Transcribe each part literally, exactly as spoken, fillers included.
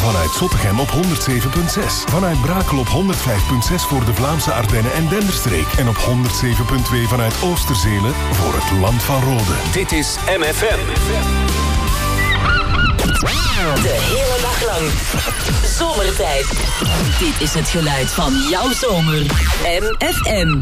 Vanuit Zottegem op honderd zeven komma zes. Vanuit Brakel op honderd vijf komma zes voor de Vlaamse Ardennen en Denderstreek. En op honderd zeven komma twee vanuit Oosterzelen voor het Land van Rode. Dit is M F M. De hele dag lang. Zomertijd. Dit is het geluid van jouw zomer. M F M.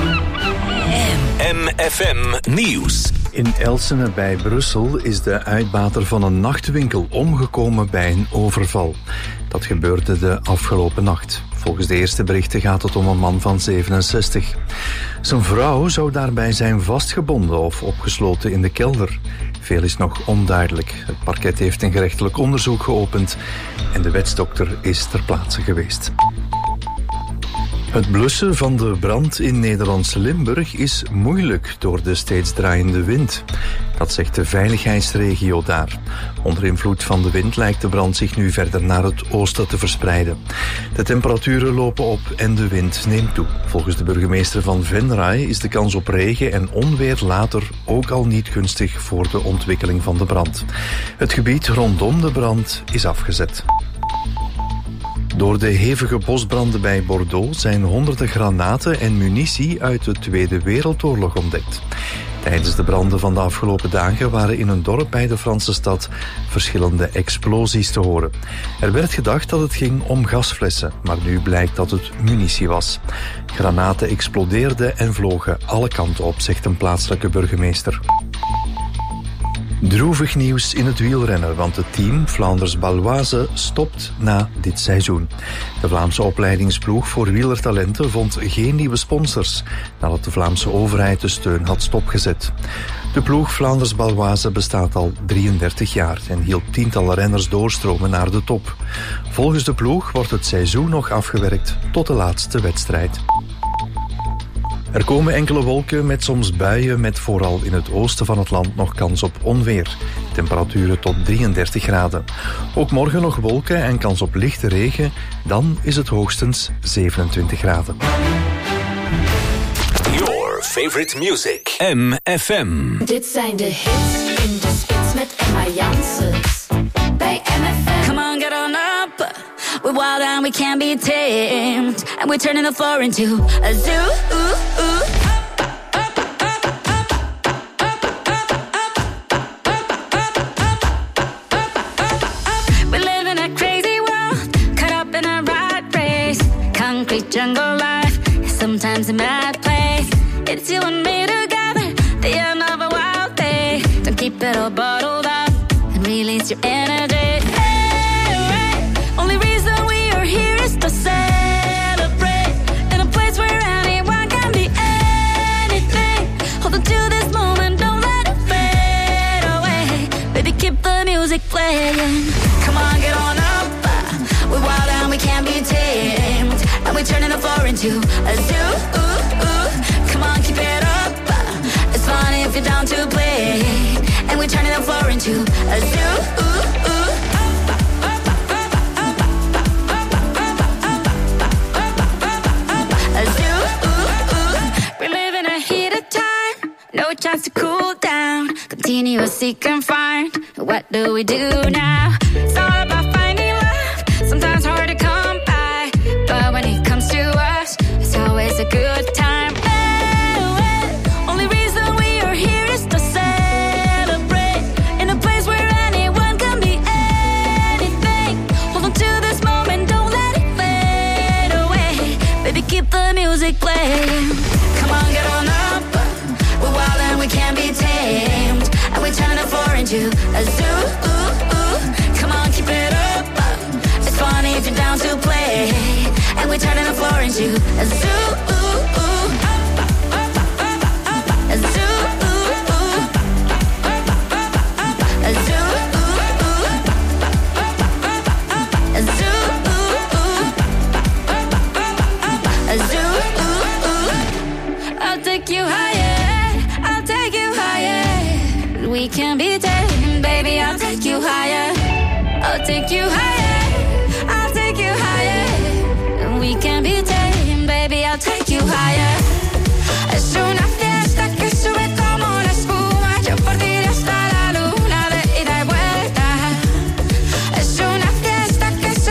M F M Nieuws. In Elsene bij Brussel is de uitbater van een nachtwinkel omgekomen bij een overval. Dat gebeurde de afgelopen nacht. Volgens de eerste berichten gaat het om een man van zevenenzestig. Zijn vrouw zou daarbij zijn vastgebonden of opgesloten in de kelder. Veel is nog onduidelijk. Het parket heeft een gerechtelijk onderzoek geopend en de wetsdokter is ter plaatse geweest. Het blussen van de brand in Nederlandse Limburg is moeilijk door de steeds draaiende wind. Dat zegt de veiligheidsregio daar. Onder invloed van de wind lijkt de brand zich nu verder naar het oosten te verspreiden. De temperaturen lopen op en de wind neemt toe. Volgens de burgemeester van Venray is de kans op regen en onweer later ook al niet gunstig voor de ontwikkeling van de brand. Het gebied rondom de brand is afgezet. Door de hevige bosbranden bij Bordeaux zijn honderden granaten en munitie uit de Tweede Wereldoorlog ontdekt. Tijdens de branden van de afgelopen dagen waren in een dorp bij de Franse stad verschillende explosies te horen. Er werd gedacht dat het ging om gasflessen, maar nu blijkt dat het munitie was. Granaten explodeerden en vlogen alle kanten op, zegt een plaatselijke burgemeester. Droevig nieuws in het wielrennen, want het team Vlaanders-Baloise stopt na dit seizoen. De Vlaamse opleidingsploeg voor wielertalenten vond geen nieuwe sponsors, nadat de Vlaamse overheid de steun had stopgezet. De ploeg Vlaanders-Baloise bestaat al drieëndertig jaar en hielp tientallen renners doorstromen naar de top. Volgens de ploeg wordt het seizoen nog afgewerkt tot de laatste wedstrijd. Er komen enkele wolken met soms buien met vooral in het oosten van het land nog kans op onweer. Temperaturen tot drieëndertig graden. Ook morgen nog wolken en kans op lichte regen. Dan is het hoogstens zevenentwintig graden. Your favorite music. M F M. Dit zijn de hits in de spits met Emma Janssens. Bij M F M. Come on, get on up. We're wild and we can't be tamed. And we're turning the floor into a zoo. Ooh, ooh. We live in a crazy world, caught up in a rat race. Concrete jungle life is sometimes a mad place. It's you and me together, the end of a wild day. Don't keep it all bottled up and release your energy. To celebrate in a place where anyone can be anything. Hold on to this moment, don't let it fade away. Baby, keep the music playing. Come on, get on up. We're wild and we can't be tamed. And we're turning the floor into a zoo. Ooh, ooh. Come on, keep it up. It's fun if you're down to play. And we're turning the floor into a zoo. Ooh, ooh. No chance to cool down. Continuously confined. What do we do now? It's all about finding love. Sometimes hard to come by, but when it comes to us, it's always a good time. Hey, hey. Only reason we are here is to celebrate in a place where anyone can be anything. Hold on to this moment, don't let it fade away. Baby, keep the music playing. Come on, get on up. We're wild and we can't be tamed. And we're turning the floor into a zoo. Ooh, ooh. Come on, keep it up. It's funny if you're down to play. And we're turning the floor into a zoo. Ooh, ooh. A zoo. Ooh, ooh. A zoo. Ooh, ooh. A zoo. Ooh, ooh. A zoo. Ooh, ooh. I'll take you higher. Take you higher. We can be taken, baby. I'll take you higher. I'll take you higher. I'll take you higher. We can be taken, baby. I'll take you higher. Es una fiesta que sube como la espuma. Yo por ti hasta la luna de ida y vuelta. Es una fiesta que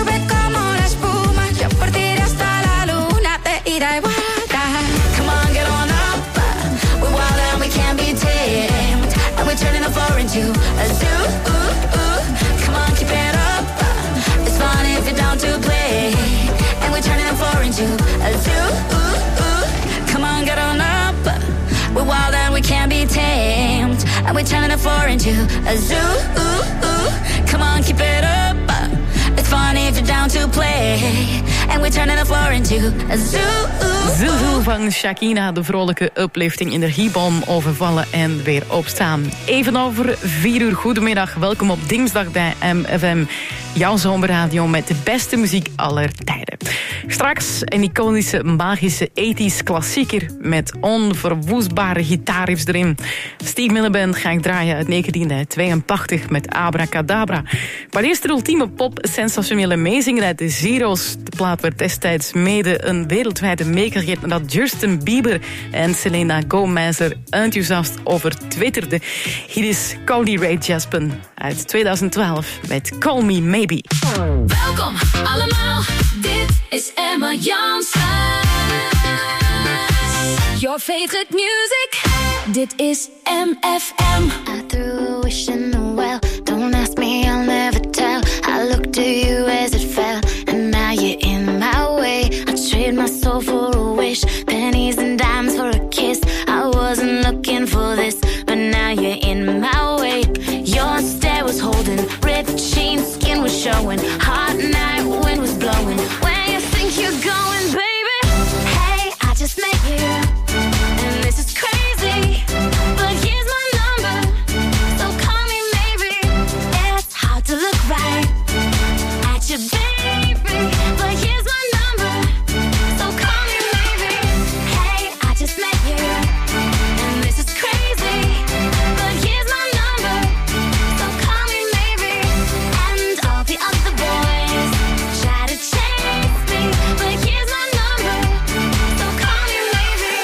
floor into a zoo. Come on, keep it up. It's fun if you're down to play. And we're turning the floor into a zoo. Zoo van Shakina, de vrolijke uplifting, energiebom, overvallen en weer opstaan. Even over vier uur, goedemiddag. Welkom op dinsdag bij M F M. Jouw zomerradio met de beste muziek aller tijden. Straks een iconische, magische, ethisch klassieker met onverwoestbare gitaarriffs erin. Steve Miller Band ga ik draaien uit negentien tweeëntachtig met Abracadabra. Maar eerst de ultieme pop-sensationele meezinger uit de Zero's. De plaat werd destijds mede een wereldwijde meegergeet nadat Justin Bieber en Selena Gomez er enthousiast over twitterden. Hier is Cody Ray Jaspen uit tweeduizend twaalf met Call Me Maybe. Welkom allemaal, dit is Emma Jansen. Your favorite music, dit is M F M. I threw a wish in the well. Don't ask me, I'll never tell. I looked to you as it fell, and now you're in my way. I trade my soul for a wish, pennies and dimes for a kiss. I wasn't looking for this, but now you're in my way. Your stare was holding, ripped jeans, skin was showing. Hot night, wind was blowing. Where you think you're going, baby? Hey, I just met you, and this is crazy, but here's my number, so call me maybe. It's hard to look right at you, baby, but here's my number, so call me maybe. Hey, I just met you, and this is crazy, but here's my number, so call me maybe. And all the other boys try to chase me, but here's my number, so call me maybe.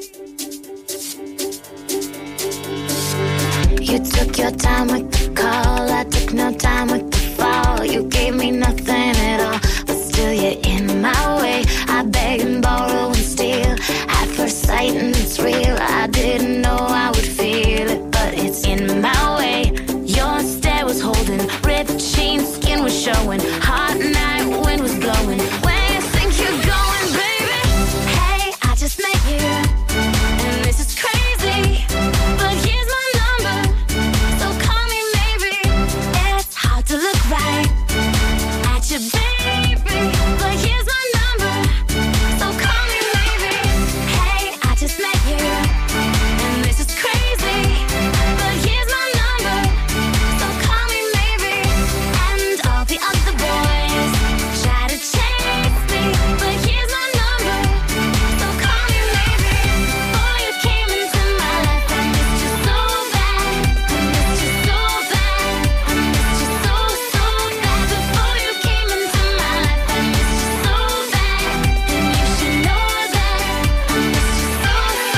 You took your time with the call, I took no time with the fall. You gave me nothing at all, but still you're in my way. I beg and borrow and steal at first sight, and it's real. I didn't know I would feel it, but it's in my way. Your stare was holding, ripped jeans, skin was showing. Hot night, wind was blowing. Where you think you're going, baby? Hey, I just met you, and this is crazy, but here's my number, so call me maybe. It's hard to look right at you, baby, but here's my number, so call me maybe. Hey, I just met you, and this is crazy, but here's my number, so call me maybe. And all the other boys try to chase me, but here's my number, so call me maybe. Before you came into my life, I missed you so bad, I missed you so bad, I missed you so, so bad. Before you came into my life, I missed you so bad, and you should know that I missed you so,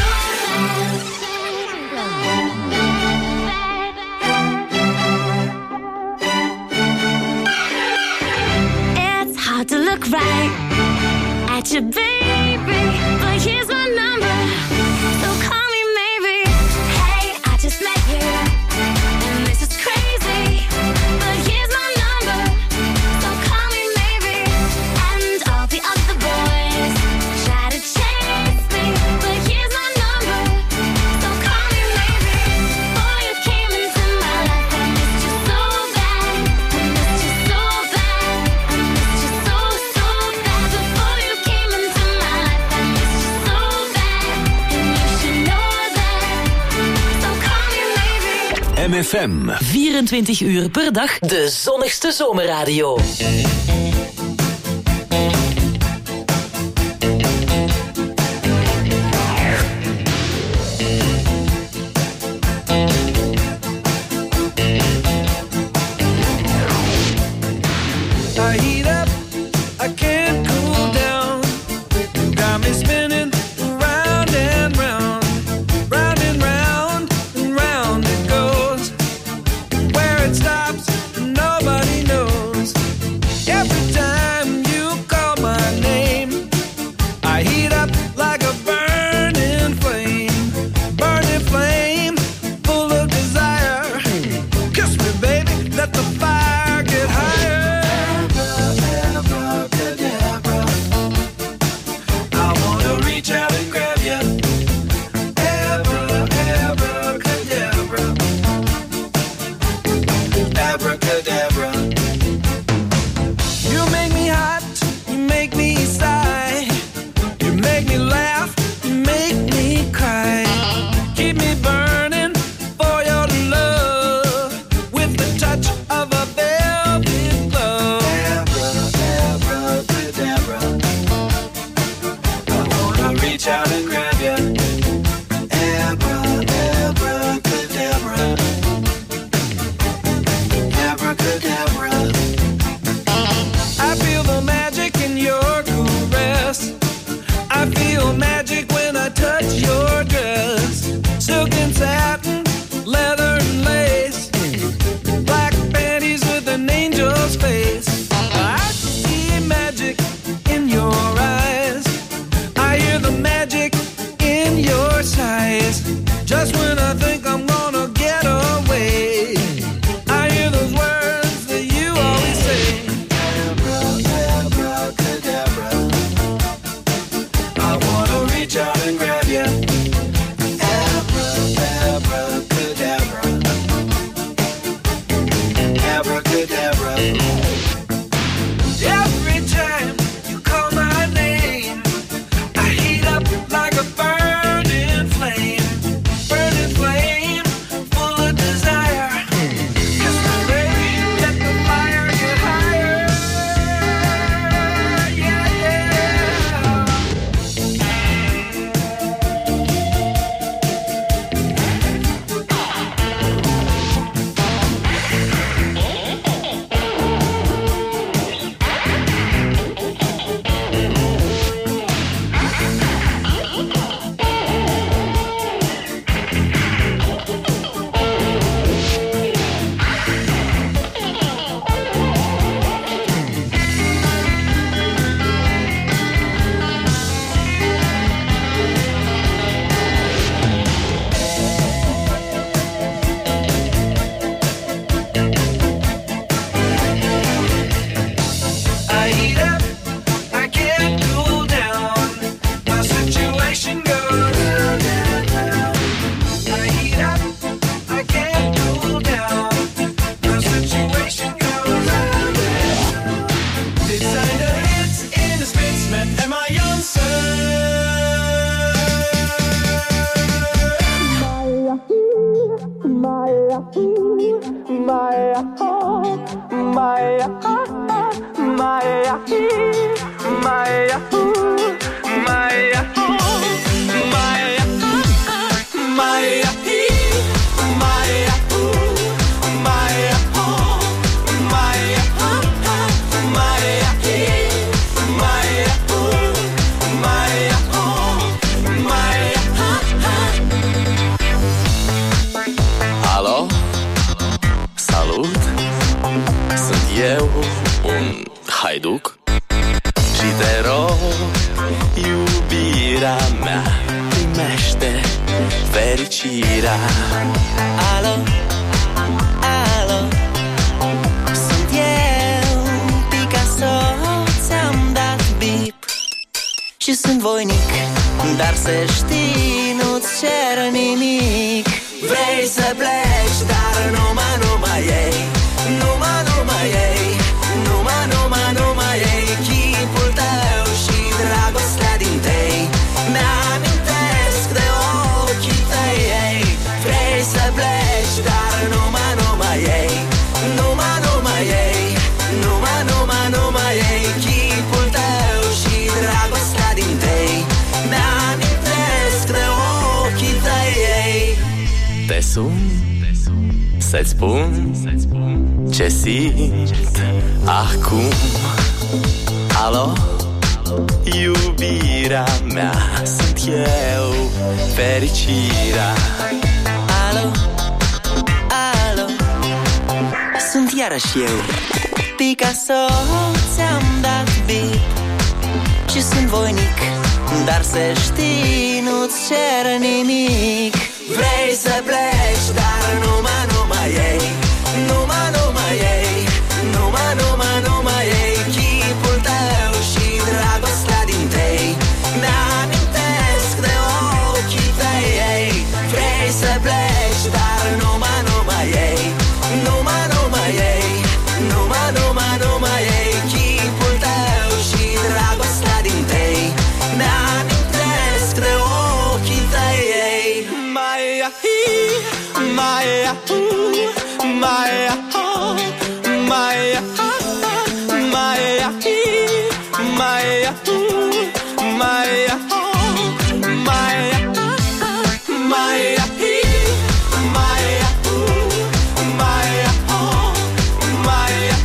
so bad. It's hard to look right at you, baby, but here's my number, so call me maybe. Hey, I just met you, and this is crazy, but here's my number, so call me maybe. And all the other boys try to chase me, but here's my number, so call me maybe. Before you came into my life, I missed you so bad, I missed you so bad, I missed you so, so bad. Before you came into my life, I missed you so bad, and you should know that, so call me maybe. M F M. vierentwintig uur per dag, de zonnigste zomerradio. I heat up, I can't cool down. Got me spinning round and round, round and round and round it goes. Where it stops, nobody knows. Every time you call my name, I heat up like a burning flame, burning flame, full of desire. Kiss me, baby, let the fire get higher. Maya, Maya, Maya, Maya, Maya, Maya, Maya, Maya, Maya, Alo? Salut! Sunt eu, un haiduc și te rog, iubirea mea, primește fericirea. Alo? Alo? Sunt eu, Picasso, ți-am dat bip și sunt voinic, dar să știi, nu-ți cer nimic. Vrei să pleci, dar numai, numai ei, numai, numai ei, numai, numai, numai ei, chipul tău și dragostea din tei. Mi-amintesc de ochii tăi, ei. Vrei să pleci, dar numai, numai ei, numai, numai ei, numai, numai, numai ei, chipul tău și dragostea din tei. Mi-amintesc de ochii tăi, ei. Te sun, să-ți spun ce simt acum. Alo? Iubirea mea, sunt eu, fericirea. Alo? Alo? Sunt iarăși eu, Picasso, ți-am dat bip și sunt voinic, dar să știi, nu-ți cer nimic. Vrei să pleci, dar numai, numai ei, numai, numai ei, numai, numai, numai ei, chipul tău și dragostea din tei. Mi-amintesc de ochii tăi, ei. Vrei să pleci, dar numai, numai ei, numai, numai ei, numai, numai, numai ei, chipul tău și dragostea din tei. Mi-amintesc de ochii tăi, ei. Maya, Maya, Maya, Maya, Maya, Maya, Maya, Maya, Maya, Maya, Maya, Maya,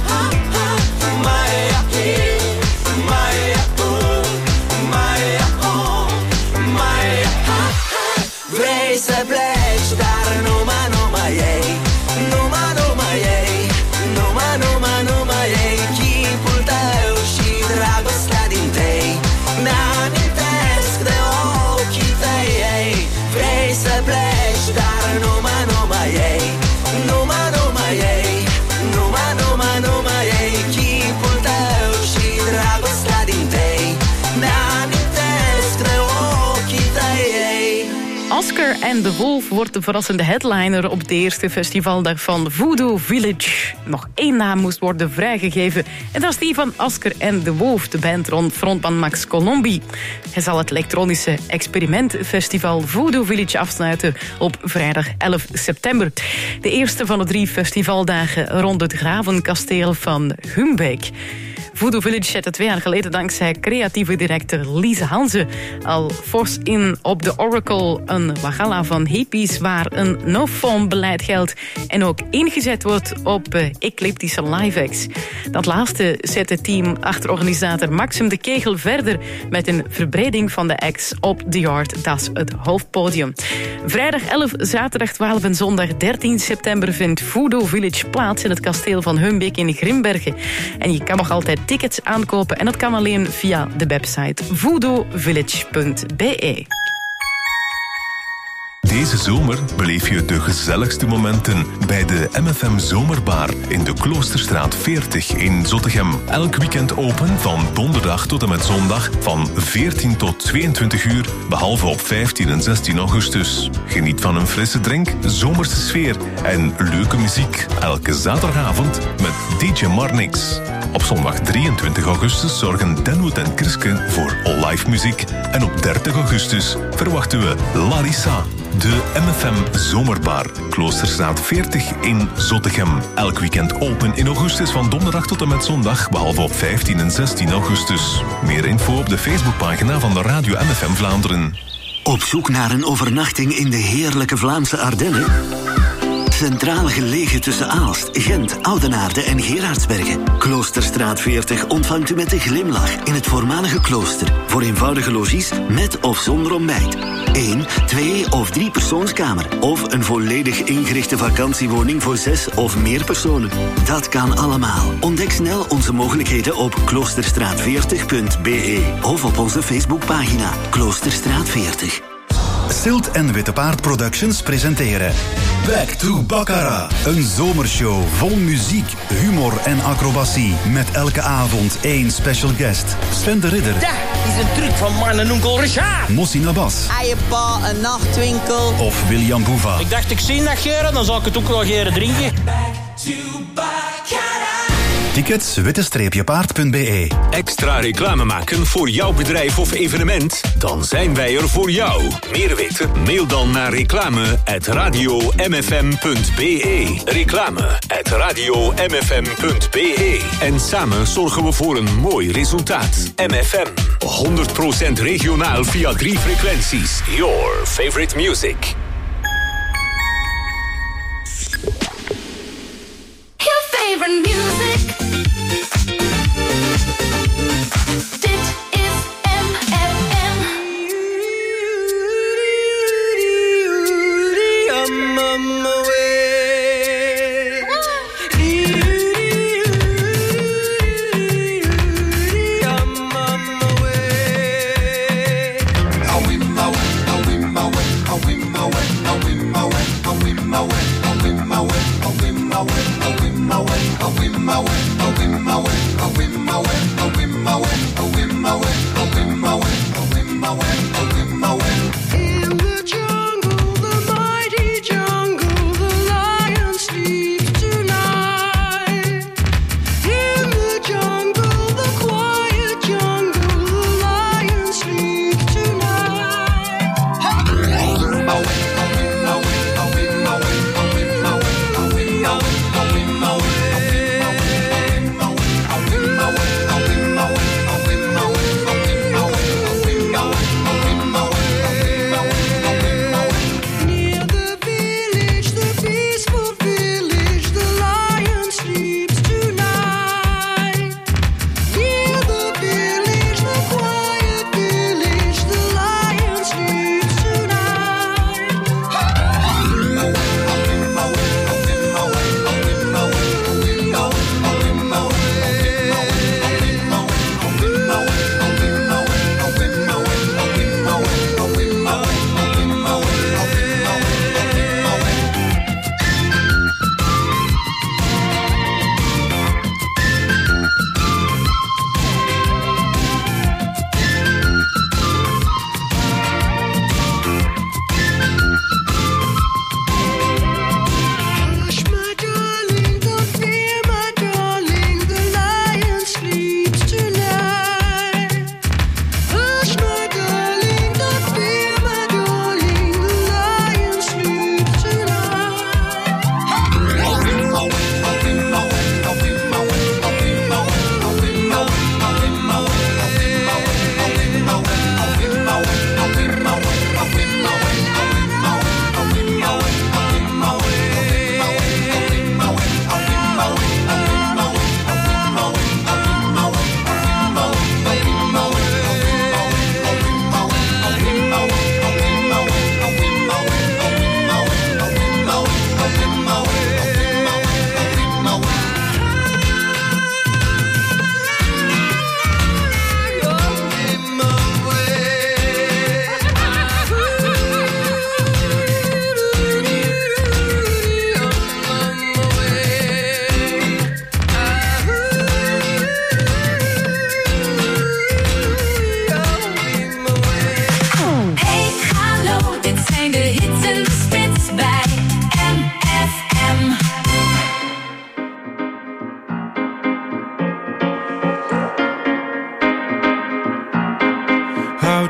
Maya, Maya, vrei să pleci, dar numai, numai ei, numai, numai ei, numai, numai, numai ei, chipul tău și dragostea din tei. Mi-amintesc de ochii tăi, ei. Vrei să pleci, dar numai, numai ei, numai, numai ei, numai, numai, numai ei, chipul tău și dragostea din tei. Mi-amintesc de ochii tăi, ei. Oscar and the Wolf wordt de verrassende headliner op de eerste festivaldag van Voodoo Village. Nog één naam moest worden vrijgegeven en dat is die van Oscar and the Wolf, de band rond frontman Max Colombi. Hij zal het elektronische experimentfestival Voodoo Village afsluiten op vrijdag elf september. De eerste van de drie festivaldagen rond het gravenkasteel van Humbeek. Voodoo Village zette twee jaar geleden dankzij creatieve directeur Lise Hanze al fors in op de Oracle, een wagala van hippies waar een no-phone beleid geldt en ook ingezet wordt op uh, ecliptische live-acts. Dat laatste zet het team achter organisator Maxim de Kegel verder met een verbreding van de acts op The Yard, dat is het hoofdpodium. Vrijdag elf, zaterdag twaalf en zondag dertien september vindt Voodoo Village plaats in het kasteel van Humbeek in Grimbergen. En je kan nog altijd tickets aankopen en dat kan alleen via de website voodoo village punt b e. Deze zomer beleef je de gezelligste momenten bij de M F M Zomerbar in de Kloosterstraat veertig in Zottegem. Elk weekend open van donderdag tot en met zondag van veertien tot tweeëntwintig uur, behalve op vijftien en zestien augustus. Geniet van een frisse drink, zomerse sfeer en leuke muziek. Elke zaterdagavond met D J Marnix. Op zondag drieëntwintig augustus zorgen Denwood en Kriske voor live muziek. En op dertig augustus verwachten we Larissa. De M F M Zomerbar, Kloosterstraat veertig in Zottegem. Elk weekend open in augustus van donderdag tot en met zondag, behalve op vijftien en zestien augustus. Meer info op de Facebookpagina van de Radio M F M Vlaanderen. Op zoek naar een overnachting in de heerlijke Vlaamse Ardennen? Centraal gelegen tussen Aalst, Gent, Oudenaarde en Gerardsbergen. Kloosterstraat veertig ontvangt u met een glimlach in het voormalige klooster. Voor eenvoudige logies met of zonder ontbijt. Eén, twee of drie persoonskamer. Of een volledig ingerichte vakantiewoning voor zes of meer personen. Dat kan allemaal. Ontdek snel onze mogelijkheden op kloosterstraat veertig punt b e of op onze Facebookpagina Kloosterstraat veertig. Silt en Witte Paard Productions presenteren Back to Baccarat. Een zomershow vol muziek, humor en acrobatie. Met elke avond één special guest. Sven de Ridder. Dat is een truc van mijn onkel Richard. Mossi Nabas. Eiepa, een nachtwinkel. Of William Boeva. Ik dacht, ik zie dat geren, dan zal ik het ook wel geren drinken. Back to Baccarat. Tickets witte-paard punt b e. Extra reclame maken voor jouw bedrijf of evenement? Dan zijn wij er voor jou. Meer weten? Mail dan naar reclame at radio m f m punt b e. Reclame at radio m f m punt b e. En samen zorgen we voor een mooi resultaat. M F M. honderd procent regionaal via drie frequenties. Your favorite music. Your favorite music. Away,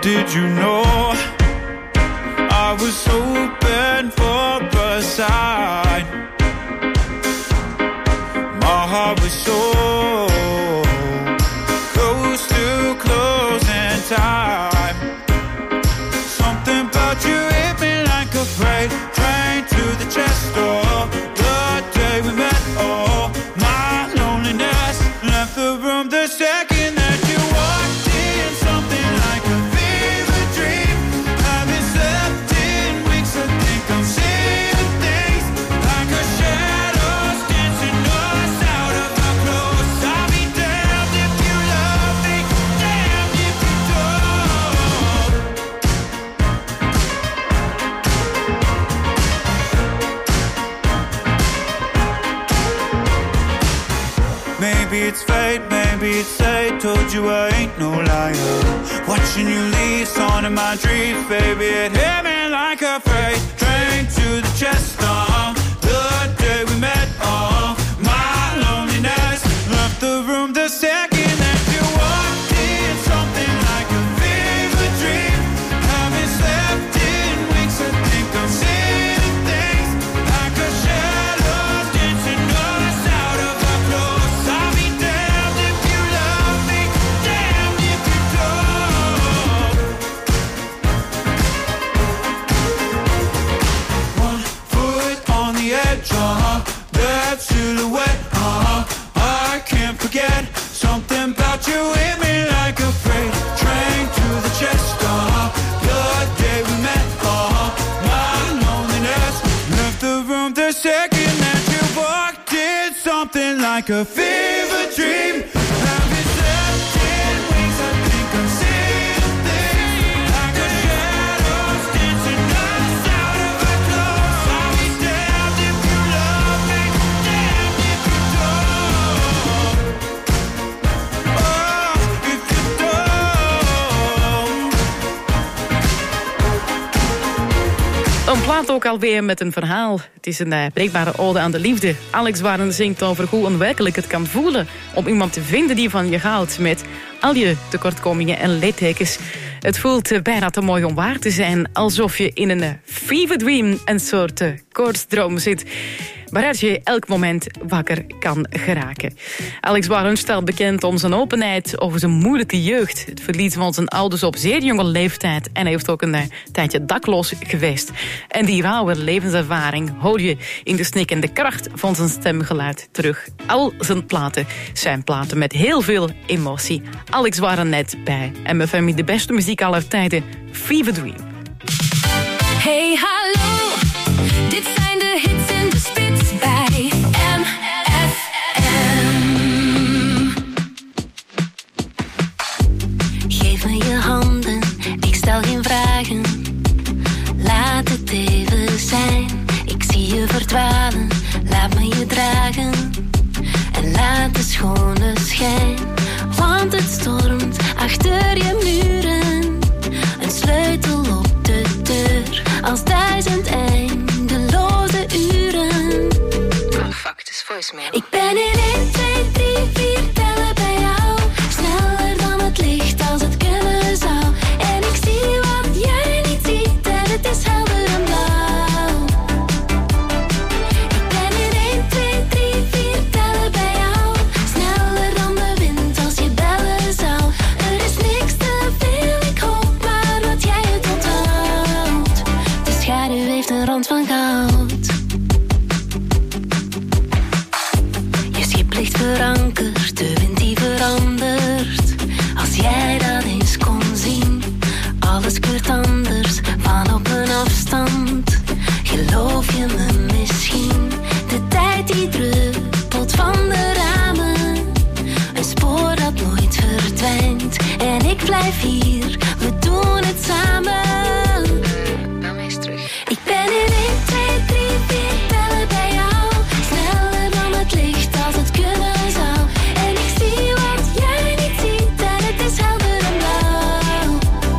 did you know I was hoping for a sign? My heart was so close to closing time. Something about you hit me like a freight train to the chest door. The day we met, oh, my loneliness left the room the second that you walked in. Something like a fever dream. Haven't slept in weeks, I think I'm seeing things like a shadows dancing us out of our clothes. I'll be damned if you love me, damned if you don't. Maybe it's fate, maybe it's fate. Told you I ain't no liar. Watching you leave, song in my dreams, baby. It hit me like a freight train to the chest. Uh, the day we met, uh, my loneliness left the room the second that you walked in. Something like a fever dream. Haven't slept in weeks, I think I'm seeing things like a shadow dancing us out of our clothes. I'll be damned if you love me, damned if you don't. One foot on the edge, uh-huh, that silhouette, uh-huh, I can't forget. Something about you hit me like a freight train to the chest, uh-huh, the day we met, uh-huh, my loneliness left the room the second that you walked in. Something like a fever dream. Haven't slept in weeks, I think I'm seeing things like a shadows dancing us out of our clothes. I'll be damned if you love me, damned if you don't. Oh, if you don't. Een plaat ook alweer met een verhaal. Het is een uh, breekbare ode aan de liefde. Alex Warren zingt over hoe onwerkelijk het kan voelen om iemand te vinden die van je houdt, met al je tekortkomingen en littekens. Het voelt uh, bijna te mooi om waar te zijn, alsof je in een uh, fever dream, een soort uh, koortsdroom zit, waaruit je elk moment wakker kan geraken. Alex Warren staat bekend om zijn openheid over zijn moeilijke jeugd. Het verlies van zijn ouders op zeer jonge leeftijd. En hij heeft ook een uh, tijdje dakloos geweest. En die rauwe levenservaring hoor je in de snikkende kracht van zijn stemgeluid terug. Al zijn platen zijn platen met heel veel emotie. Alex Warren net bij M F M, de beste muziek aller tijden. Fever Dream. Hey, hallo, dit zijn de hits in de spits bij M F M. Geef me je handen, ik stel geen vragen. Laat het even zijn, ik zie je verdwalen. Laat me je dragen en laat de schone schijn. Want het stormt achter je muren, een sleutel op de deur, als duizend eindeloze uren. Oh fuck, het is voicemail. Ik ben in één, twee, drie, vier tellen bij jou. Sneller dan het licht als het kunnen zou. En ik zie wat jij niet ziet en het is helder en blauw. Ik ben in één, twee, drie, vier tellen bij jou. Sneller dan de wind als je bellen zou. Er is niks te veel, ik hoop maar dat jij het onthoudt. De schaduw heeft een rand van goud. Je schip ligt verankerd, de wind die verandert. Als jij dat eens kon zien, alles kleurt anders van op een afstand. Geloof je me misschien? De tijd die druppelt van de ramen, een spoor dat nooit verdwijnt. En ik blijf hier, we doen het samen. Dan eens terug. Ik ben in één, twee, drie, vier tellen bij jou. Sneller dan het licht als het kunnen zou. En ik zie wat jij niet ziet en het is helder en blauw.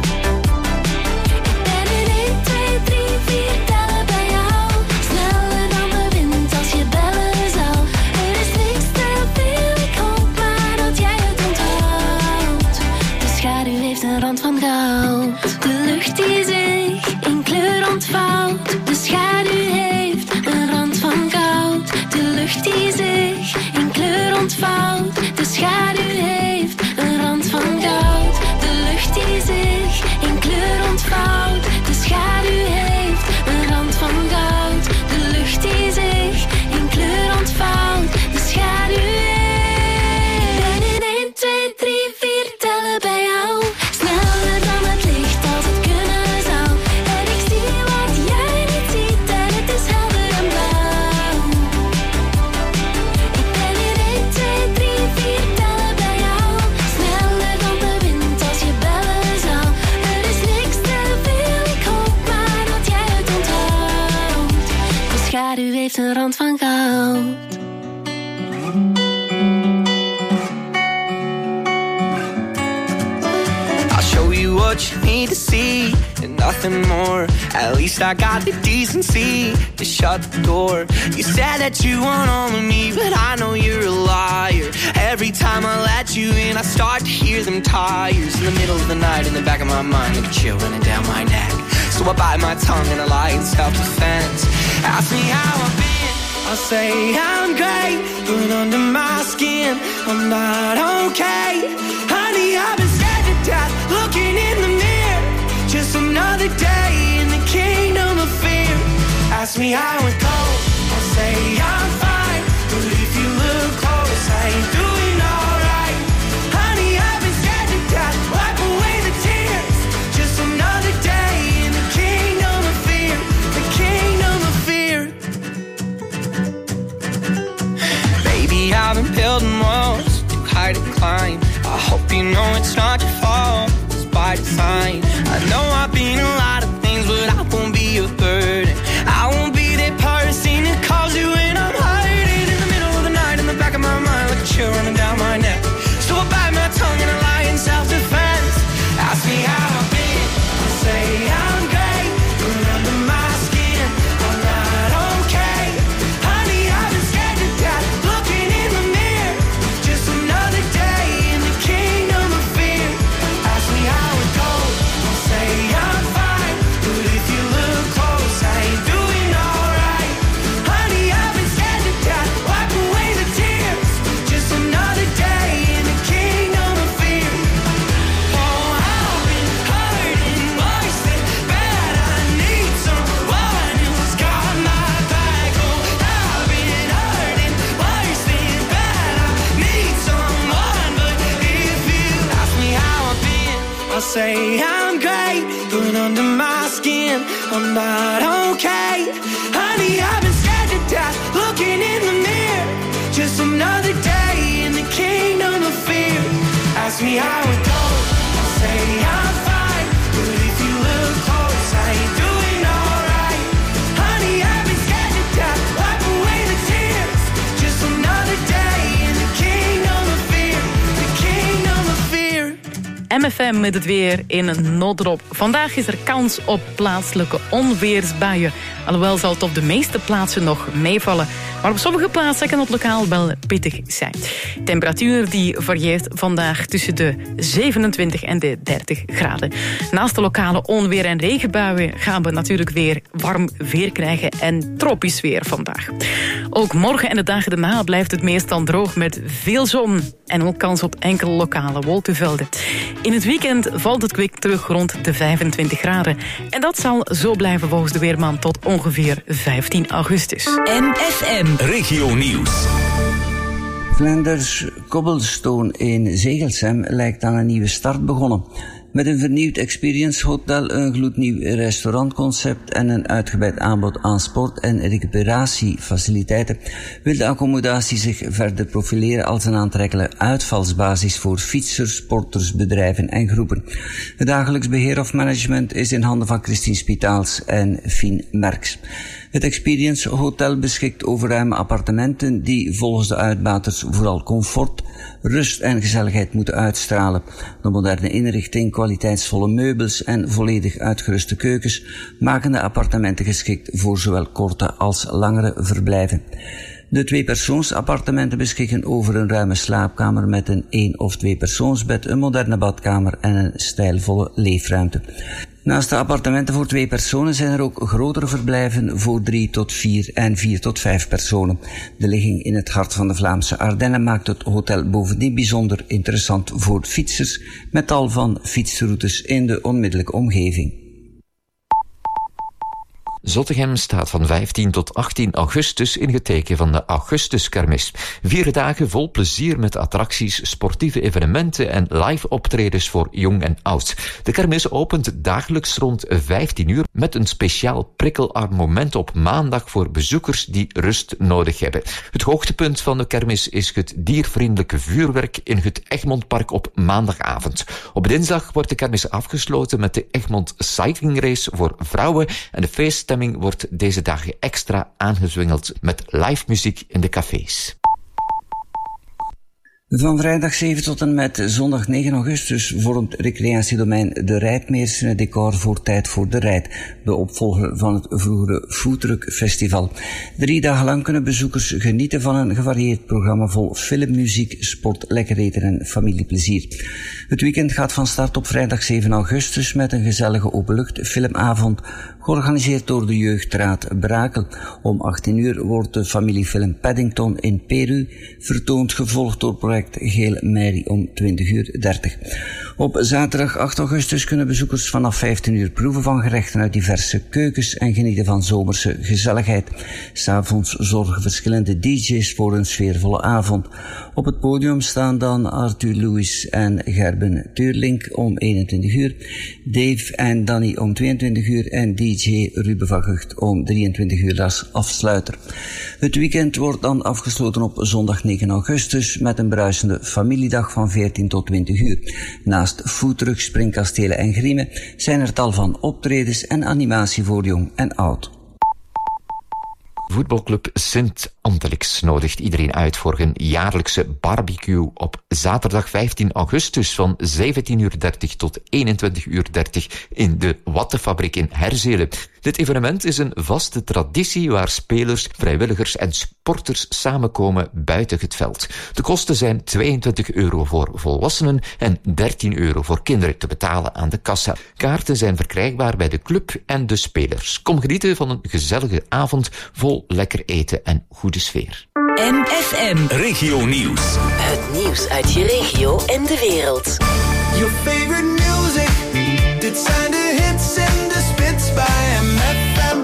Ik ben in één, twee, drie, vier tellen bij jou. Sneller dan de wind als je bellen zou. Er is niks te veel, ik hoop maar dat jij het onthoudt. De schaduw heeft een rand rand van goud. De lucht die zich in kleur ontvouwt. De schaduw heeft een rand van goud. De lucht die zich in kleur ontvouwt. De schaduw heeft een rand van goud. De lucht die zich in kleur ontvouwt. De schaduw heeft een rand van goud. De lucht die zich in kleur ontvouwt. De schaduw heeft. Ben in één, twee, drie, vier tellen bij jou. Sneller dan het licht als het kunnen zou. En ik zie wat jij niet ziet en het is helder en blauw. Ik ben in één, twee, drie, vier tellen bij jou. Sneller dan de wind als je bellen zou. Er is niks te veel, ik hoop maar dat jij het onthoudt. De schaduw heeft een rand van goud. I'll show you what you need to see and nothing more. At least I got the decency to shut the door. You said that you want all of me, but I know you're a liar. Every time I let you in, I start to hear them tires in the middle of the night. In the back of my mind, like a chill running down my neck. So I bite my tongue and I lie in self-defense. Ask me how I've been, I'll say I'm great, but under my skin, I'm not okay. Honey, I've been scared to death, looking in the mirror. Just another day in the kingdom of fear. Ask me how it goes, I'll say I'm fine, but if you look close, I ain't doing alright. Honey, I've been scared to death, wipe away the tears. Just another day in the kingdom of fear, the kingdom of fear. Baby, I've been building walls too high to climb. I hope you know it's not your fault, it's by design. I know I've been a lot of things, but I won't be a burden. I won't be that person that calls you when I'm hurting. In the middle of the night, in the back of my mind, like a chill running down my neck. So I bite my tongue and I lie in self-defense. Ask me how I've been, I'll say I'm great, but under my skin, I'm not okay. Honey, I've been scared to death, looking in the mirror. Just another day in the kingdom of fear. Ask me how it goes, I'll say I'm fine, but if you look close, I ain't doing alright. Honey, I've been scared to death, wipe away the tears. Just another day in the kingdom of fear. Oh, I've been hurting worse than bad. I need someone who's got my back. Oh, I've been hurting worse than bad. I need someone, but if you ask me how I've been, I'll say I'm great, but under my skin, I'm not okay. Honey, I've been scared to death, looking in the mirror. Just another day in the kingdom of fear. Ask me how it goes, I'll say I'm fine, but if you look close, I ain't doing alright. Honey, I've been scared to death, wipe away the tears. Just another day in the kingdom of fear, the kingdom of fear. M F M met het weer in een notendop. Vandaag is er kans op plaatselijke onweersbuien. Alhoewel zal het op de meeste plaatsen nog meevallen. Maar op sommige plaatsen kan het lokaal wel pittig zijn. Temperatuur die varieert vandaag tussen de zevenentwintig en de dertig graden. Naast de lokale onweer- en regenbuien gaan we natuurlijk weer warm weer krijgen en tropisch weer vandaag. Ook morgen en de dagen daarna blijft het meestal droog met veel zon en ook kans op enkele lokale wolkenvelden. In het weekend valt het kwik terug rond de vijfentwintig graden. En dat zal zo blijven volgens de weerman tot ongeveer vijftien augustus. M F M Regio Nieuws. Flanders Cobblestone in Zegelsem lijkt aan een nieuwe start begonnen. Met een vernieuwd Experience Hotel, een gloednieuw restaurantconcept en een uitgebreid aanbod aan sport- en recuperatiefaciliteiten wil de accommodatie zich verder profileren als een aantrekkelijke uitvalsbasis voor fietsers, sporters, bedrijven en groepen. Het dagelijks beheer of management is in handen van Christine Spitaals en Fien Merks. Het Experience Hotel beschikt over ruime appartementen die volgens de uitbaters vooral comfort, rust en gezelligheid moeten uitstralen. De moderne inrichting, kwaliteitsvolle meubels en volledig uitgeruste keukens maken de appartementen geschikt voor zowel korte als langere verblijven. De tweepersoonsappartementen beschikken over een ruime slaapkamer met een één- of tweepersoonsbed, een moderne badkamer en een stijlvolle leefruimte. Naast de appartementen voor twee personen zijn er ook grotere verblijven voor drie tot vier en vier tot vijf personen. De ligging in het hart van de Vlaamse Ardennen maakt het hotel bovendien bijzonder interessant voor fietsers met tal van fietsroutes in de onmiddellijke omgeving. Zottegem staat van vijftien tot achttien augustus in het teken van de Augustuskermis. Vier dagen vol plezier met attracties, sportieve evenementen en live optredens voor jong en oud. De kermis opent dagelijks rond vijftien uur met een speciaal prikkelarm moment op maandag voor bezoekers die rust nodig hebben. Het hoogtepunt van de kermis is het diervriendelijke vuurwerk in het Egmondpark op maandagavond. Op dinsdag wordt de kermis afgesloten met de Egmond Cycling Race voor vrouwen en de feest wordt deze dagen extra aangezwengeld met live muziek in de cafés. Van vrijdag zeven tot en met zondag negen augustus vormt recreatiedomein De Rijdmeers het decor voor Tijd voor de Rijd, de opvolger van het vroegere Foodtruck Festival. Drie dagen lang kunnen bezoekers genieten van een gevarieerd programma vol film, muziek, sport, lekker eten en familieplezier. Het weekend gaat van start op vrijdag zeven augustus met een gezellige openlucht filmavond, georganiseerd door de Jeugdraad Brakel. Om achttien uur wordt de familiefilm Paddington in Peru vertoond, gevolgd door project Geel Mary om twintig uur dertig. Op zaterdag acht augustus kunnen bezoekers vanaf vijftien uur proeven van gerechten uit diverse keukens en genieten van zomerse gezelligheid. 'S Avonds zorgen verschillende D J's voor een sfeervolle avond. Op het podium staan dan Arthur Lewis en Gerben Tuurlink om eenentwintig uur, Dave en Danny om tweeëntwintig uur en D J Ruben van Gucht om drieëntwintig uur als afsluiter. Het weekend wordt dan afgesloten op zondag negen augustus met een bruisende familiedag van veertien tot twintig uur. Naast foodtruck, springkastelen en griemen zijn er tal van optredens en animatie voor jong en oud. Voetbalclub Sint-Antelix nodigt iedereen uit voor een jaarlijkse barbecue op zaterdag vijftien augustus van zeventien uur dertig tot eenentwintig uur dertig in de Wattenfabriek in Herzelen. Dit evenement is een vaste traditie waar spelers, vrijwilligers en sporters samenkomen buiten het veld. De kosten zijn tweeëntwintig euro voor volwassenen en dertien euro voor kinderen te betalen aan de kassa. Kaarten zijn verkrijgbaar bij de club en de spelers. Kom genieten van een gezellige avond vol lekker eten en goede sfeer. M F M Regio Nieuws. Het nieuws uit je regio en de wereld. Your favorite music. Dit zijn de hits en de spits bij M F M.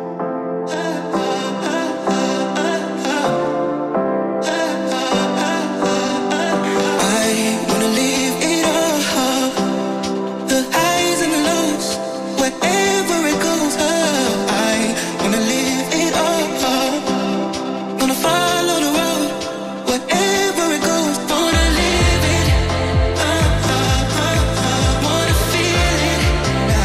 I wanna live it all. The highs and the lows, wherever it goes. I wanna live it all. Wanna follow the road, wherever it goes. Wanna live it. Uh, uh, uh, uh, wanna feel it.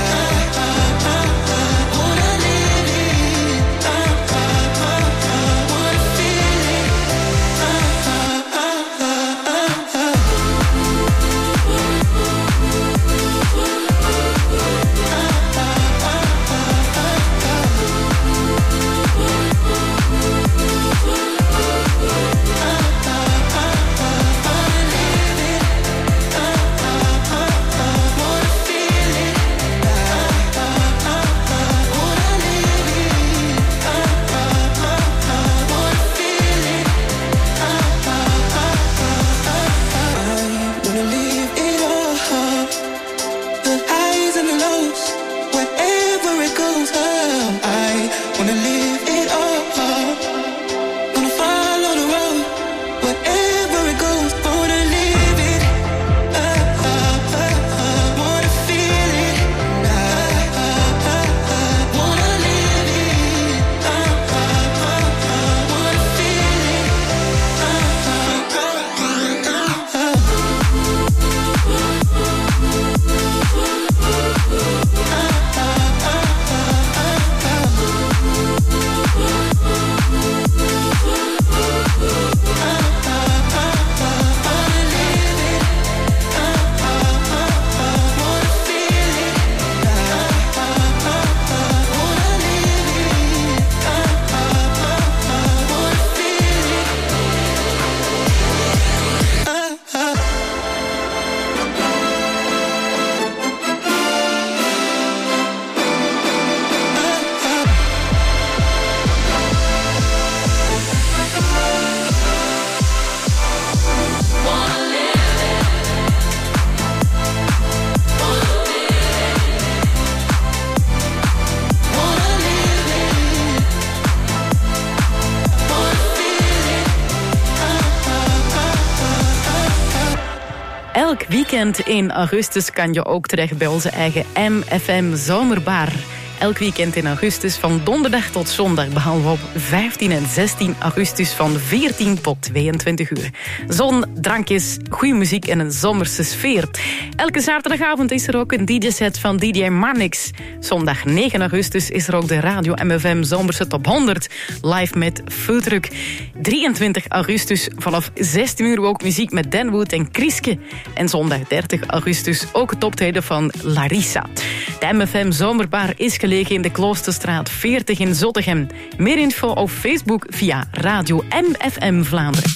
elk weekend in augustus kan je ook terecht bij onze eigen M F M Zomerbar. Elk weekend in augustus van donderdag tot zondag, behalve op vijftien en zestien augustus van veertien tot tweeëntwintig uur. Zon, drankjes, goede muziek en een zomerse sfeer. Elke zaterdagavond is er ook een D J-set van D J Marnix. Zondag negen augustus is er ook de Radio M F M Zomerse Top honderd, live met Foodtruck. drieëntwintig augustus vanaf zestien uur ook muziek met Dan Wood en Kriske. En zondag dertig augustus ook het optreden van Larissa. De M F M Zomerbar is gelegen in de Kloosterstraat veertig in Zottegem. Meer info op Facebook via Radio M F M Vlaanderen.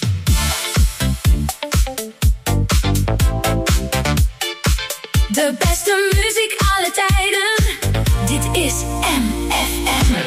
De beste muziek alle tijden. Dit is M F M.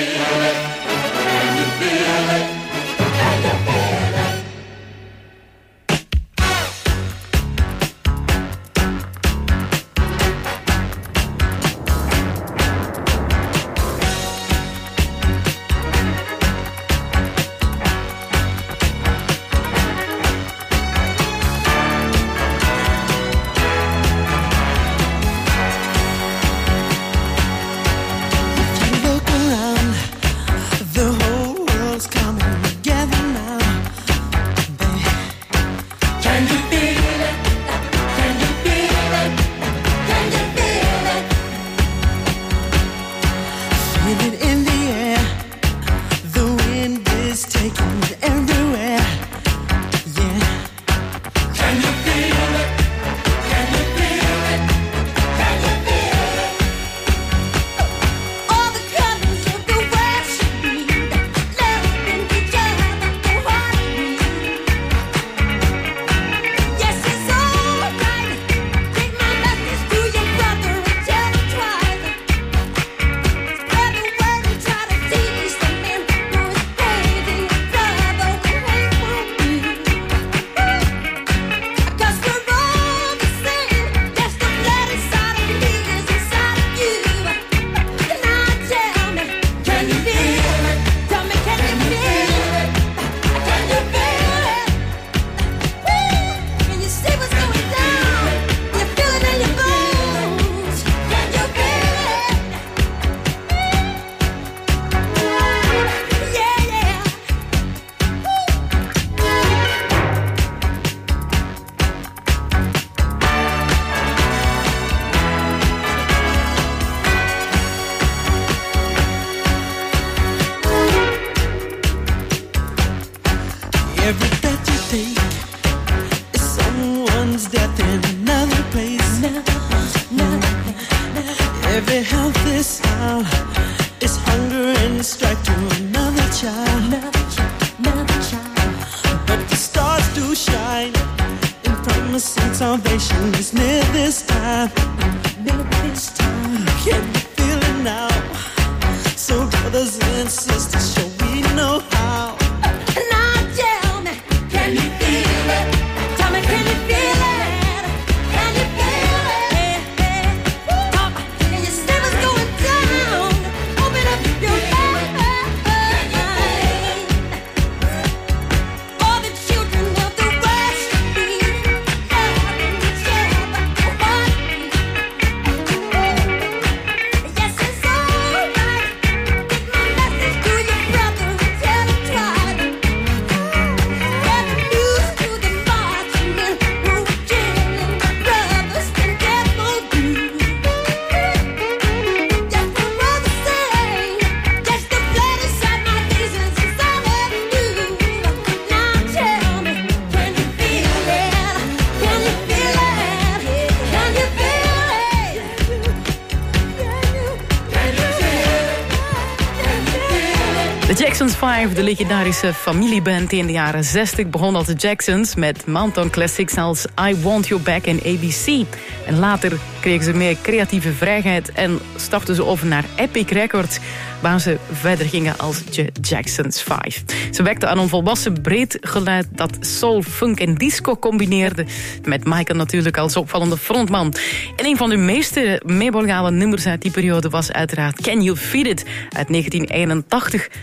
De legendarische familieband die in de jaren zestig begon als de Jacksons met Mountain Classics als I Want You Back en A B C. En later kregen ze meer creatieve vrijheid en stapten ze over naar Epic Records, waar ze verder gingen als de Jacksons vijf. Ze werkten aan een volwassen breed geluid dat soul, funk en disco combineerde, met Michael natuurlijk als opvallende frontman. En een van de meeste memorabele nummers uit die periode was uiteraard Can You Feel It uit negentien eenentachtig als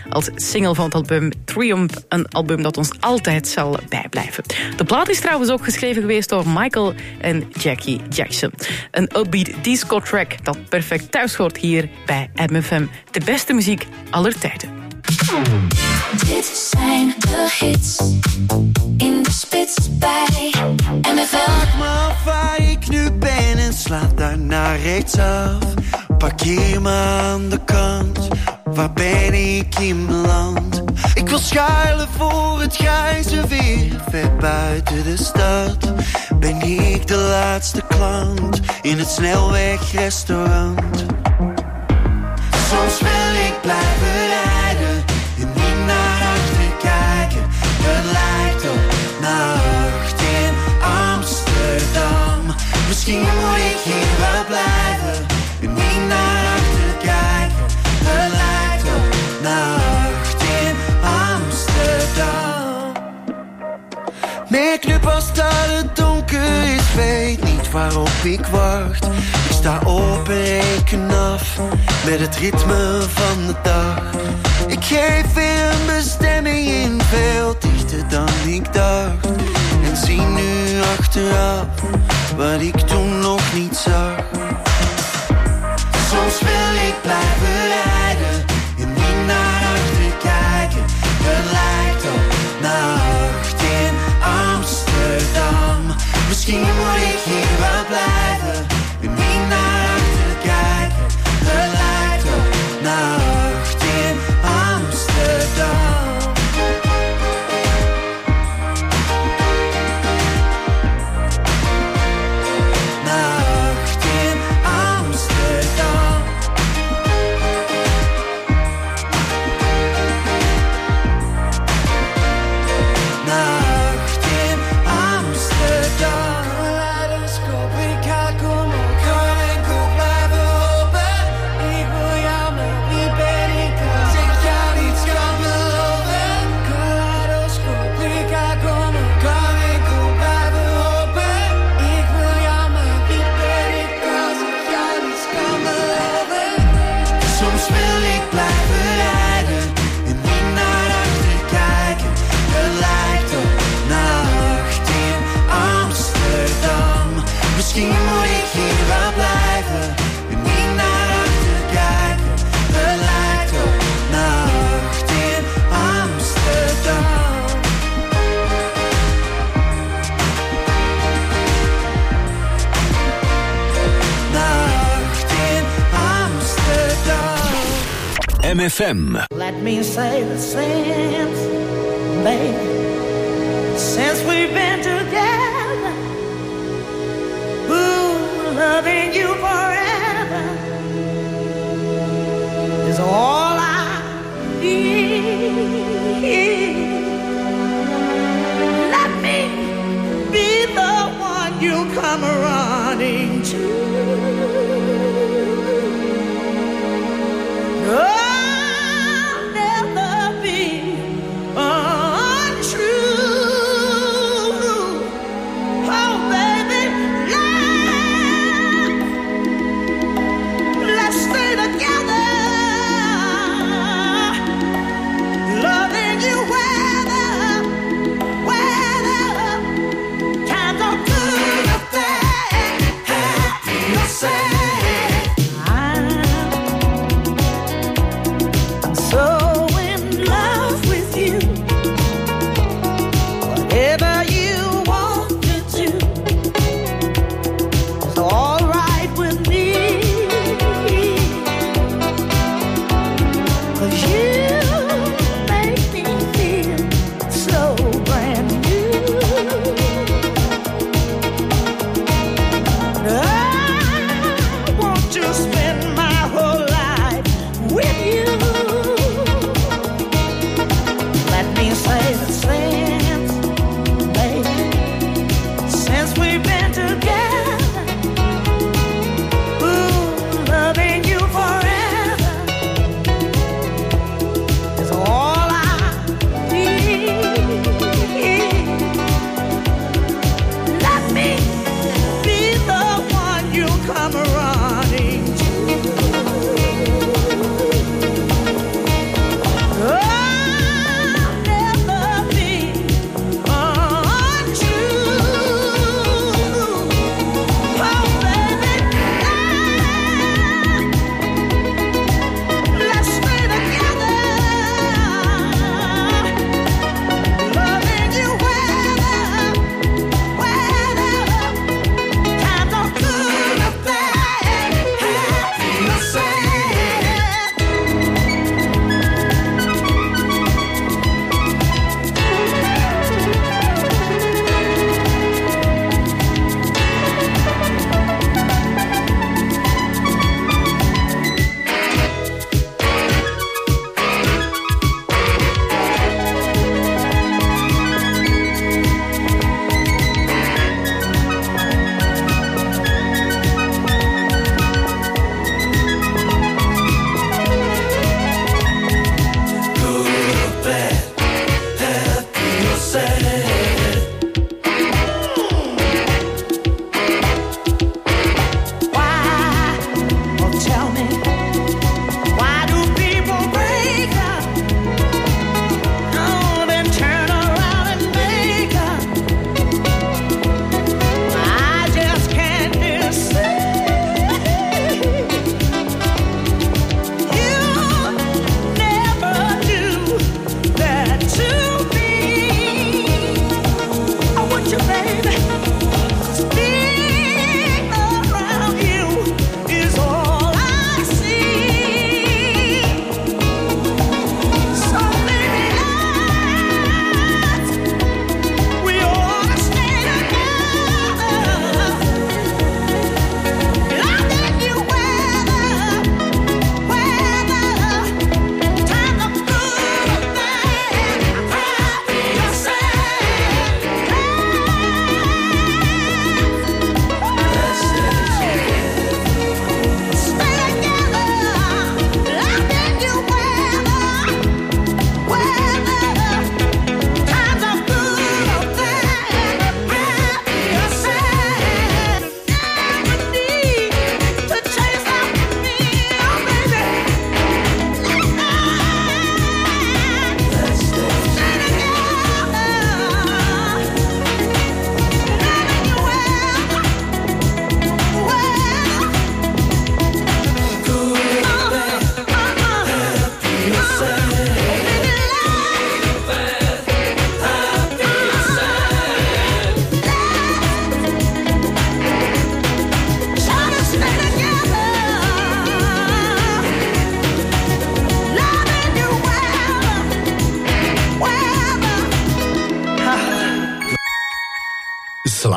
single van het album Triumph. Een album dat ons altijd zal bijblijven. De plaat is trouwens ook geschreven geweest door Michael en Jackie Jackson. Een upbeat disco-track dat perfect thuis hoort hier bij M F M. De beste muziek aller tijden. Dit zijn de hits in de spits bij M F M. Vraag me af waar ik nu ben en sla daarna rechtsaf. Parkeer me aan de kant, waar ben ik in beland? Ik wil schuilen voor het grijze weer, ver buiten de stad. Ben ik de laatste klant in het snelwegrestaurant? Soms wil ik blijven rijden en niet naar achter kijken. Het lijkt op nacht in Amsterdam. Misschien moet ik hier wel blijven en niet naar achter kijken. Het lijkt op nacht in Amsterdam. Merk nu pas dat het donker is, weet niet waarop ik wacht. Ik sta op en reken af met het ritme van de dag. Ik geef weer een bestemming in, veel dichter dan ik dacht. En zie nu achteraf wat ik toen nog niet zag. Soms wil ik blijven rijden en niet naar achter kijken. Het lijkt op nacht in Amsterdam. Misschien moet ik hier wel blijven en niet naar achter kijken. Het lijkt op nacht in Amsterdam. Nacht in Amsterdam. Nacht in Amsterdam. Kaleidoscoop, ik ga komen, kan enkel blijven hopen. Ik wil jou, maar wie ben ik als ik jou niets kan beloven? Kaleidoscoop, ik ga komen, kan enkel blijven hopen. Ik wil jou, maar wie ben ik als ik jou niets kan beloven? Soms wil ik blijven rijden en niet naar achter kijken. Het lijkt op nacht in Amsterdam. Misschien moet ik hier wel blijven en niet naar achter kijken. Het lijkt op nacht in Amsterdam. Nacht in Amsterdam. M F M. Let me say the since, baby, since we've been together, ooh, loving you forever is all I need. Let me be the one you come running to. I'll never be untrue. Oh, baby, let's, let's stay together. Loving you weather, weather. Times are good or bad. Happy or sad.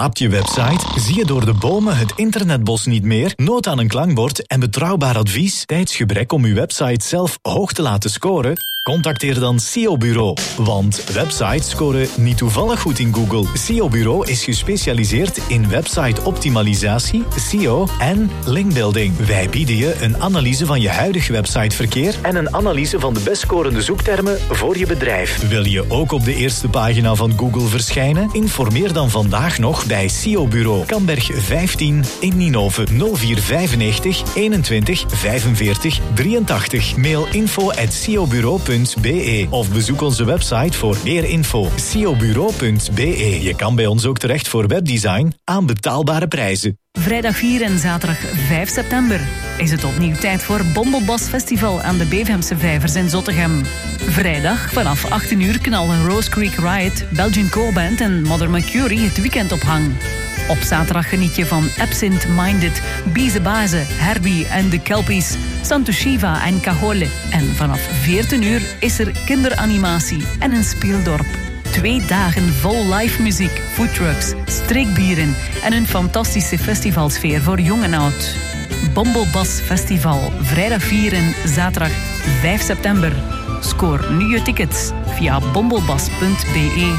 Slaapt je website? Zie je door de bomen het internetbos niet meer? Nood aan een klankbord en betrouwbaar advies? Tijdsgebrek om uw website zelf hoog te laten scoren? Contacteer dan S E O Bureau. Want websites scoren niet toevallig goed in Google. S E O Bureau is gespecialiseerd in website-optimalisatie, S E O en linkbuilding. Wij bieden je een analyse van je huidige websiteverkeer en een analyse van de best scorende zoektermen voor je bedrijf. Wil je ook op de eerste pagina van Google verschijnen? Informeer dan vandaag nog bij S E O Bureau. Kamberg vijftien in Ninove. nul vier vijfennegentig eenentwintig vijfenveertig drieëntachtig. Mail info at s e o bureau punt b e of bezoek onze website voor meer info. s e o bureau punt b e. Je kan bij ons ook terecht voor webdesign aan betaalbare prijzen. Vrijdag vier en zaterdag vijf september is het opnieuw tijd voor Bombelbas Festival aan de Bevemse Vijvers in Zottegem. Vrijdag vanaf achttien uur knallen Rose Creek Riot, Belgian Co-Band en Mother Mercury het weekend op hang. Op zaterdag geniet je van Absent Minded, Bize Baze, Herbie en de Kelpies, Santo Shiva en Cajole. En vanaf veertien uur is er kinderanimatie en een speeldorp. Twee dagen vol live muziek, foodtrucks, streekbieren en een fantastische festivalsfeer voor jong en oud. Bombelbas Festival, vrijdag vier en zaterdag vijf september. Scoor nu je tickets via bombelbas punt b e.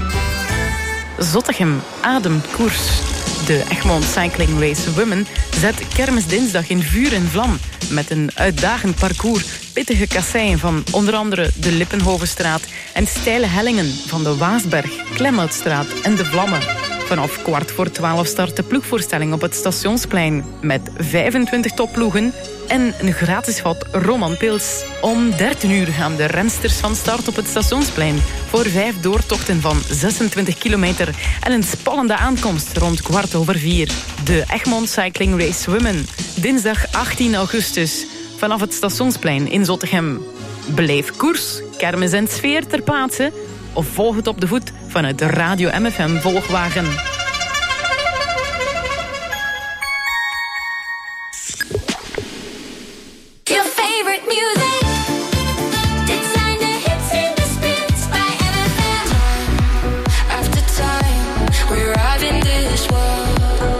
Zottegem ademt koers. De Egmond Cycling Race Women zet kermisdinsdag in vuur en vlam met een uitdagend parcours, pittige kasseien van onder andere de Lippenhovenstraat en steile hellingen van de Waasberg, Klemhoutstraat en de Vlammen. Vanaf kwart voor twaalf start de ploegvoorstelling op het Stationsplein met vijfentwintig topploegen en een gratis vat Roman Pils. Om dertien uur gaan de rensters van start op het Stationsplein voor vijf doortochten van zesentwintig kilometer en een spannende aankomst rond kwart over vier. De Egmond Cycling Race Women, dinsdag achttien augustus, vanaf het Stationsplein in Zottegem. Beleef koers, kermis en sfeer ter plaatse of volg het op de voet vanuit de Radio M F M volgwagen. Your favorite music. Dit zijn de hits in de spits bij M F M. After time, we arrive in this world.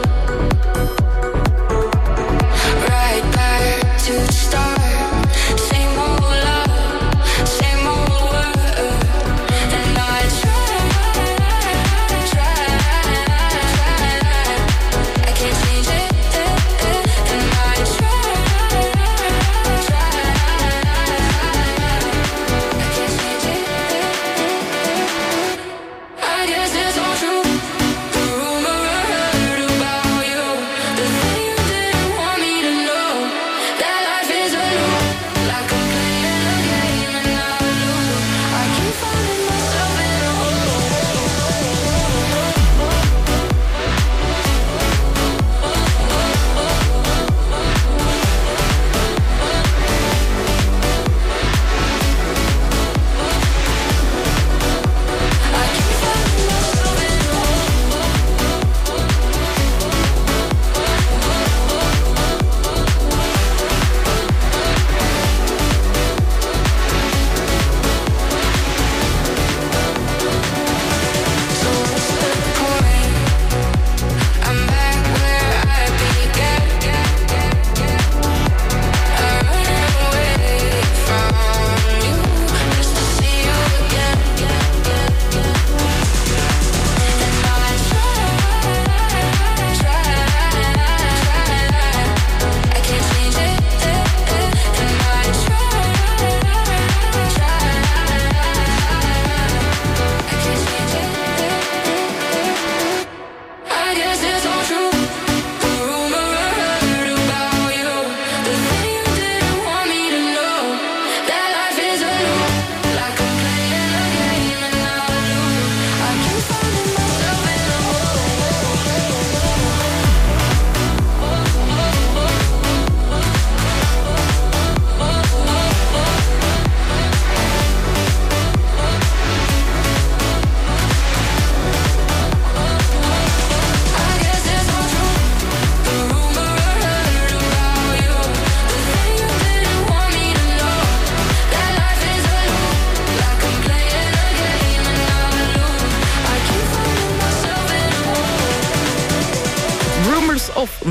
Right back to the start. Same old love, same old world. And I try, try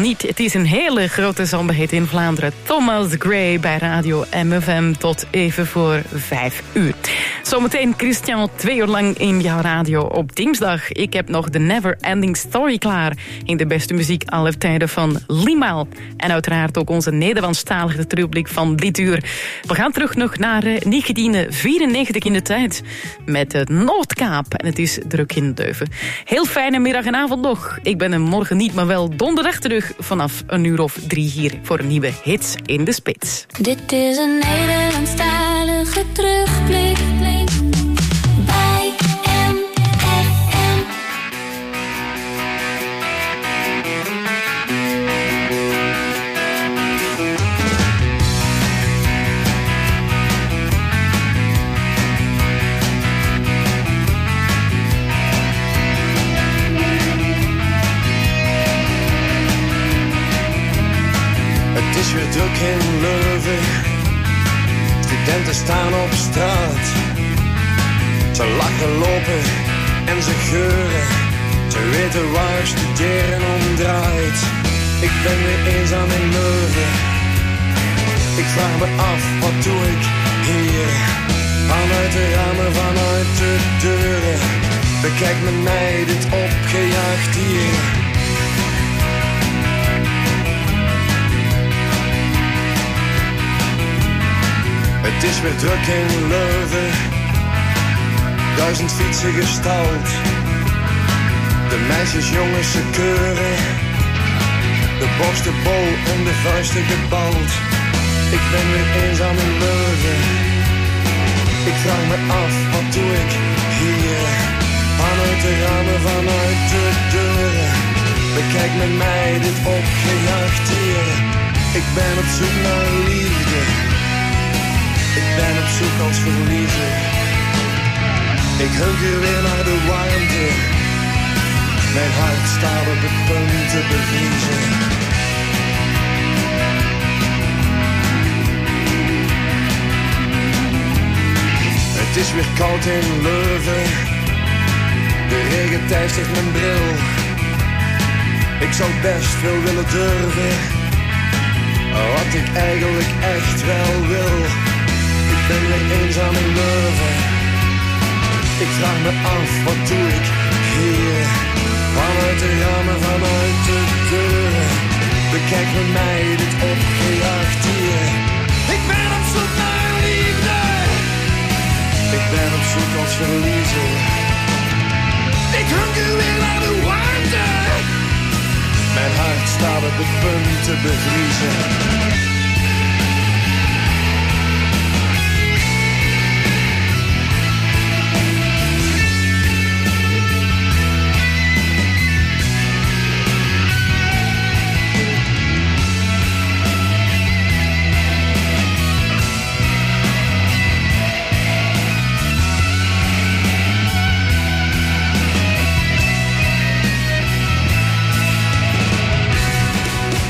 niet. Het is een hele grote zomerhit in Vlaanderen. Thomas Gray bij Radio M F M tot even voor vijf uur. Zometeen Christian twee uur lang in jouw radio op dinsdag. Ik heb nog de Never Ending Story klaar. In de beste muziek aller tijden van Limahl. En uiteraard ook onze Nederlandstalige terugblik van dit uur. We gaan terug nog naar negentien vierennegentig in de tijd. Met het Noordkaap. En het is druk in Deuven. Heel fijne middag en avond nog. Ik ben er morgen niet, maar wel donderdag terug vanaf een uur of drie hier voor nieuwe hits in de spits. Dit is een Nederlandstalige terugblik bij M F M. Het is weer druk in Leuven. Studenten staan op straat. Ze lachen, lopen en ze geuren. Ze weten waar studeren om draait. Ik ben weer eenzaam in Leuven. Ik vraag me af, wat doe ik hier? Vanuit de ramen, vanuit de deuren. Bekijk met mij dit opgejaagd hier. Het is weer druk in Leuven, duizend fietsen gestald. De meisjes, jongens, ze keuren, de borsten bol en de vuisten gebald. Ik ben weer eenzaam in Leuven, ik vraag me af, wat doe ik hier? Vanuit de ramen, vanuit de deuren, bekijk met mij dit opgejaagd hier. Ik ben op zoek naar liefde. Ik ben op zoek als verliezer. Ik hunker weer naar de warmte. Mijn hart staat op het punt te bevriezen. Het is weer koud in Leuven. De regen teistert mijn bril. Ik zou best veel willen durven, wat ik eigenlijk echt wel wil. Ik ben weer eenzaam in Leuven. Ik vraag me af, wat doe ik hier? Vanuit de ramen, vanuit de deuren. Bekijk met mij dit opgejaagd hier. Ik ben op zoek naar liefde. Ik ben op zoek als verliezer. Ik hunker weer naar de warmte. Mijn hart staat op het punt te bevriezen.